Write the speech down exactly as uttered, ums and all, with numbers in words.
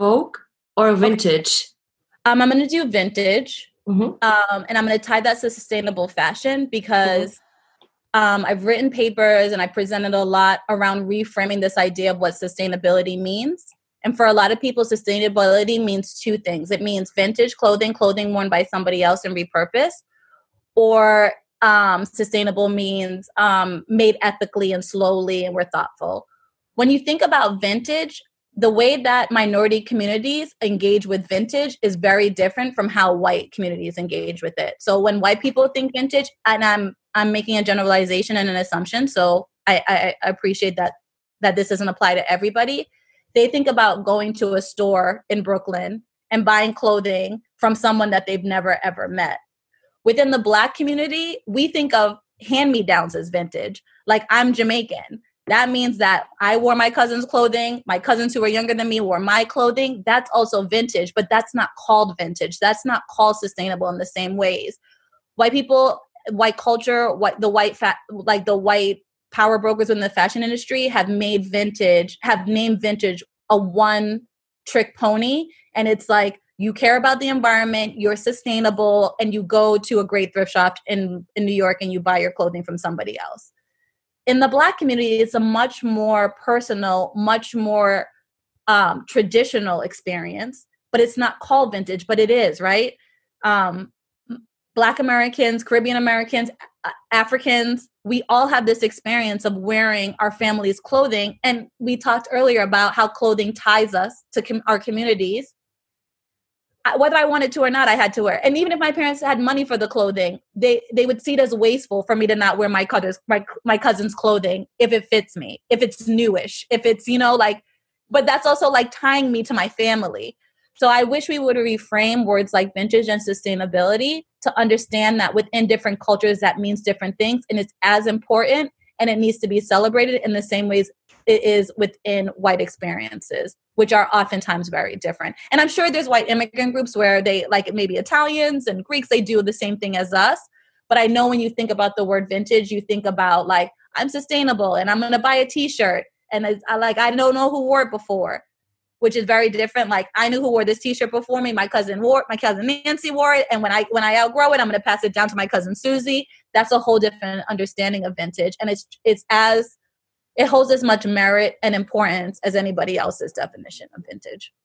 Vogue or Okay. vintage? Um, I'm going to do vintage. Mm-hmm. Um, and I'm going to tie that to sustainable fashion Mm-hmm. because um, I've written papers and I presented a lot around reframing this idea of what sustainability means. And for a lot of people, sustainability means two things. It means vintage clothing, clothing worn by somebody else and repurposed, or um, sustainable means um, made ethically and slowly and we're thoughtful. When you think about vintage, the way that minority communities engage with vintage is very different from how white communities engage with it. So when white people think vintage, and I'm I'm making a generalization and an assumption, so I, I, I appreciate that that this doesn't apply to everybody. They think about going to a store in Brooklyn and buying clothing from someone that they've never ever met. Within the Black community, we think of hand-me-downs as vintage. Like, I'm Jamaican. That means that I wore my cousin's clothing. My cousins who are younger than me wore my clothing. That's also vintage, but that's not called vintage. That's not called sustainable in the same ways. White people, white culture, white, the white fat, like the white power brokers in the fashion industry have made vintage, have named vintage a one trick pony. And it's like, you care about the environment, you're sustainable, and you go to a great thrift shop in, in New York and you buy your clothing from somebody else. In the Black community, it's a much more personal, much more um, traditional experience, but it's not called vintage, but it is, right? Um, Black Americans, Caribbean Americans, Africans, we all have this experience of wearing our family's clothing. And we talked earlier about how clothing ties us to com- our communities. Whether I wanted to or not, I had to wear. And even if my parents had money for the clothing, they, they would see it as wasteful for me to not wear my cousin's, my, my cousin's clothing if it fits me, if it's newish, if it's, you know, like, but that's also like tying me to my family. So I wish we would reframe words like vintage and sustainability to understand that within different cultures, that means different things. And it's as important and it needs to be celebrated in the same ways it is within white experiences, which are oftentimes very different. And I'm sure there's white immigrant groups where they, like maybe Italians and Greeks, they do the same thing as us. But I know when you think about the word vintage, you think about like, I'm sustainable and I'm going to buy a t-shirt. And it's, I like, I don't know who wore it before, which is very different. Like, I knew who wore this t-shirt before me. My cousin wore it. My cousin Nancy wore it. And when I, when I outgrow it, I'm going to pass it down to my cousin Susie. That's a whole different understanding of vintage. And it's, it's as, it holds as much merit and importance as anybody else's definition of vintage.